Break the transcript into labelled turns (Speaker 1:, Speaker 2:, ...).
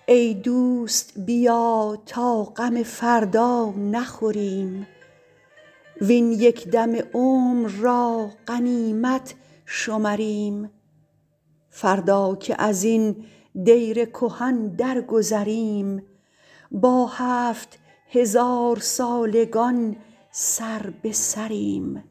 Speaker 1: ای دوست بیا تا غم فردا نخوریم وین یک دم عمر را غنیمت شمریم. فردا که ازین دیر کهن درگذریم با 7000 سالگان سر به سریم.